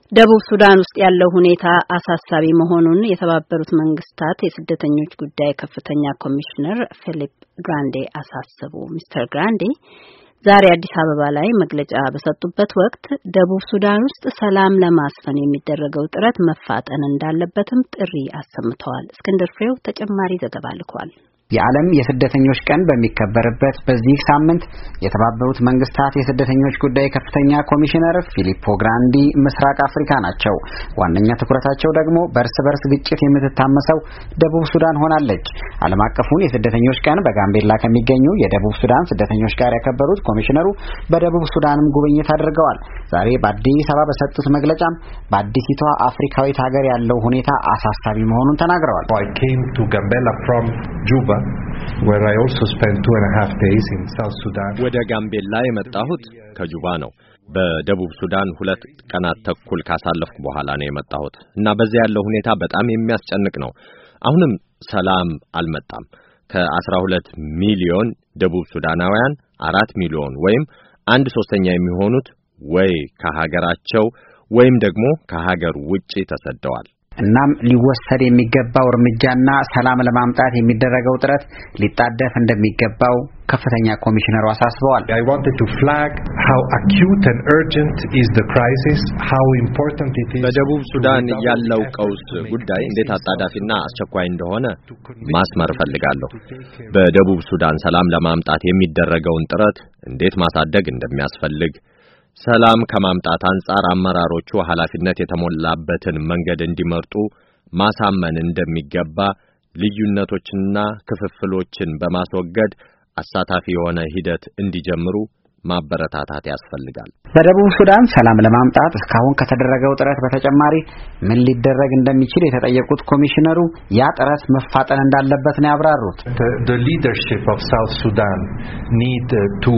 ደቡብ ሱዳን ውስጥ ያለው ሁኔታ አሳሳቢ መሆኑን የተባበሩት መንግስታት የስደተኞች ጉዳይ ከፍተኛ ኮሚሽነር ፊሊፕ ግራንዴ አሳሰቡ። ሚስተር ግራንዴ ዛሬ አዲስ አበባ ላይ መግለጫ በሰጡበት ወቅት ደቡብ ሱዳን ውስጥ ሰላም ለማስፈን የሚደረገው ጥረት መፋጠን እንዳለበትም ጥሪ አሰምተዋል። እስክንድር ፍሬው ተጨማሪ ዘገባ ልኳል። የዓለም የስደተኞች ቀን በሚከበርበት በዚህ ሳምንት የተባበሩት መንግስታት የስደተኞች ጉዳይ ከፍተኛ ኮሚሽነር ፊሊፖ ግራንዲ ምስራቅ አፍሪካ ናቸው። ዋነኛ ትኩረታቸው ደግሞ በእርስ በርስ ግጭት የምትታመሰው ደቡብ ሱዳን ሆናለች። ዓለም አቀፉን የስደተኞች ቀን በጋምቤላ ከሚገኙ የደቡብ ሱዳን ስደተኞች ጋር ያከበሩት ኮሚሽነሩ በደቡብ ሱዳንም ጉብኝት አድርገዋል። ዛሬ በአዲስ አበባ በሰጡት መግለጫም በአዲሲቷ አፍሪካዊት ሀገር ያለው ሁኔታ አሳሳቢ መሆኑን ተናግረዋል። where I also spent 2.5 days in South Sudan. ወደ ጋምቤላ የመጣሁት ከጁባ ነው። በደቡብ ሱዳን 2 ቀናት ተኩል ካሳለፍኩ በኋላ ነው የመጣሁት እና በዚያ ያለው ሁኔታ በጣም የሚያስጨንቅ ነው። አሁንም ሰላም አልመጣም። ከ12 ሚሊዮን ደቡብ ሱዳናውያን 4 ሚሊዮን ወይም 1/3 የሚሆኑት ወይ ከሀገራቸው ወይም ደግሞ ከሀገር ውጪ ተሰደዋል። እናም ሊወሰድ የሚገባው እርምጃና ሰላም ለማምጣት የሚደረገው ጥረት ሊጣደፍ እንደሚገባው ከፍተኛ ኮሚሽነሩ አሳስበዋል። I wanted to flag how acute and urgent is the crisis, how important it is. በደቡብ ሱዳን ያለው ቀውስ ጉዳይ እንዴት አጣዳፊና አስቸኳይ እንደሆነ ማስመር ፈልጋለሁ። በደቡብ ሱዳን ሰላም ለማምጣት የሚደረገውን ጥረት እንዴት ማሳደግ እንደሚያስፈልግ ሰላም ከማምጣት አንጻር አመራሮቹ ኃላፊነት የተሞላበትን መንገድ እንዲመርጡ ማሳመን እንደሚገባ ልዩነቶችንና ክፍፍሎችን በማስወገድ አሳታፊ የሆነ ሂደት እንዲጀምሩ ማበረታታት ያስፈልጋል። በደቡብ ሱዳን ሰላም ለማምጣት እስካሁን ከተደረገው ጥረት በተጨማሪ ምን ሊደረግ እንደሚችል የተጠየቁት ኮሚሽነሩ ያ ጥረት መፋጠን እንዳለበት ነው ያብራሩት። The leadership of South Sudan need to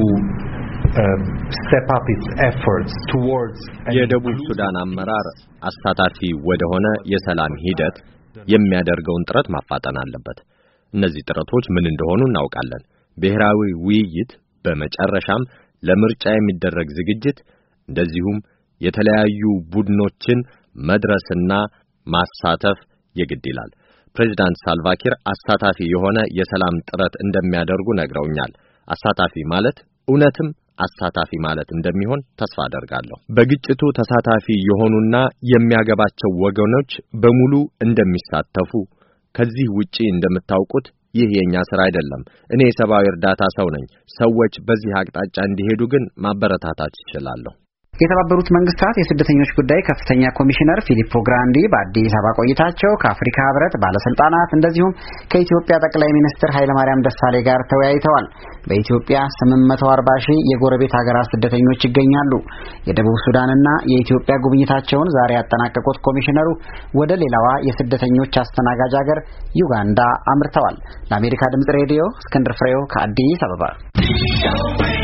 step up its efforts towards የደቡብ ሱዳን አመራር አሳታፊ ወደሆነ የሰላም ሂደት የሚያደርገውን ጥረት ማፋጠን አለበት። እነዚህ ጥረቶች ምን እንደሆኑ እናውቃለን። ብሔራዊ ውይይት፣ በመጨረሻም ለምርጫ የሚደረግ ዝግጅት፣ እንደዚሁም የተለያዩ ቡድኖችን መድረስና ማሳተፍ የግድ ይላል። ፕሬዝዳንት ሳልቫኪር አሳታፊ የሆነ የሰላም ጥረት እንደሚያደርጉ ነግረውኛል። አሳታፊ ማለት እውነትም አሳታፊ ማለት እንደሚሆን ተስፋ አደርጋለሁ። በግጭቱ ተሳታፊ የሆኑና የሚያገባቸው ወገኖች በሙሉ እንደሚሳተፉ ከዚህ ውጪ እንደምታውቁት ይህ የኛ ስራ አይደለም። እኔ የሰብአዊ እርዳታ ሰው ነኝ። ሰዎች በዚህ አቅጣጫ እንዲሄዱ ግን ማበረታታት ይችላል። የተባበሩት መንግስታት የስደተኞች ጉዳይ ከፍተኛ ኮሚሽነር ፊሊፖ ግራንዲ በአዲስ አበባ ቆይታቸው ከአፍሪካ ህብረት ባለስልጣናት እንደዚሁም ከኢትዮጵያ ጠቅላይ ሚኒስትር ኃይለማርያም ደሳለኝ ጋር ተወያይተዋል። በኢትዮጵያ 840 ሺህ የጎረቤት ሀገራት ስደተኞች ይገኛሉ። የደቡብ ሱዳንና የኢትዮጵያ ጉብኝታቸውን ዛሬ ያጠናቀቁት ኮሚሽነሩ ወደ ሌላዋ የስደተኞች አስተናጋጅ ሀገር ዩጋንዳ አምርተዋል። ለአሜሪካ ድምጽ ሬዲዮ እስክንድር ፍሬው ከአዲስ አበባ